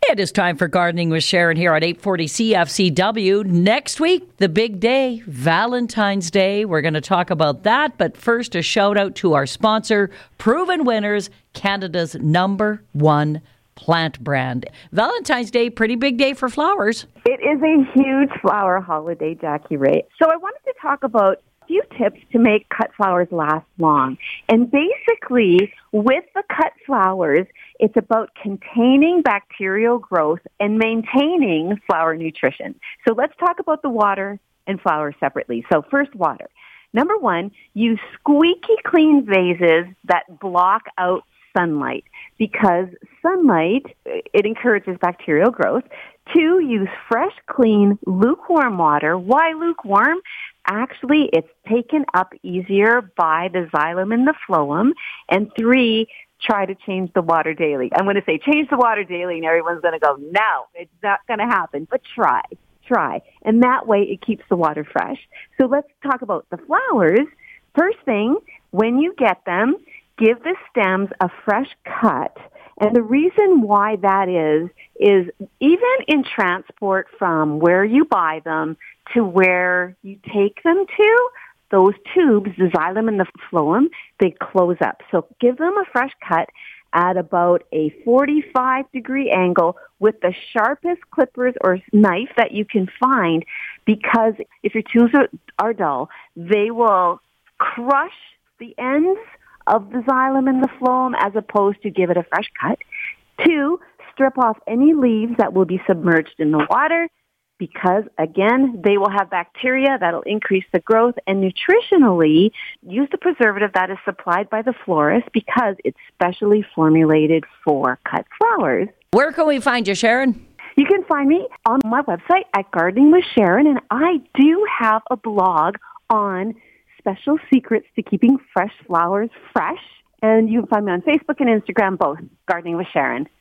It is time for Gardening with Sharon here on 840 CFCW. Next week, the big day, Valentine's Day. We're going to talk about that. But first, a shout out to our sponsor, Proven Winners, Canada's #1 plant brand. Valentine's Day, pretty big day for flowers. It is a huge flower holiday, Jackie Ray. So I wanted to talk about a few tips to make cut flowers last long. And basically, with the cut flowers, it's about containing bacterial growth and maintaining flower nutrition. So let's talk about the water and flowers separately. So first, water. Number one, use squeaky clean vases that block out sunlight, because sunlight, it encourages bacterial growth. 2, use fresh, clean, lukewarm water. Why lukewarm? Actually, it's taken up easier by the xylem and the phloem. And 3, try to change the water daily. I'm going to say change the water daily, and everyone's going to go, no, it's not going to happen, but try. And that way it keeps the water fresh. So let's talk about the flowers. First thing, when you get them, give the stems a fresh cut. And the reason why that is even in transport from where you buy them to where you take them to, those tubes, the xylem and the phloem, they close up. So give them a fresh cut at about a 45-degree angle with the sharpest clippers or knife that you can find, because if your tools are dull, they will crush the ends of the xylem and the phloem as opposed to give it a fresh cut. 2, strip off any leaves that will be submerged in the water, because, again, they will have bacteria that will increase the growth. And nutritionally, use the preservative that is supplied by the florist, because it's specially formulated for cut flowers. Where can we find you, Sharon? You can find me on my website at Gardening with Sharon, and I do have a blog on special secrets to keeping fresh flowers fresh. And you can find me on Facebook and Instagram, both Gardening with Sharon.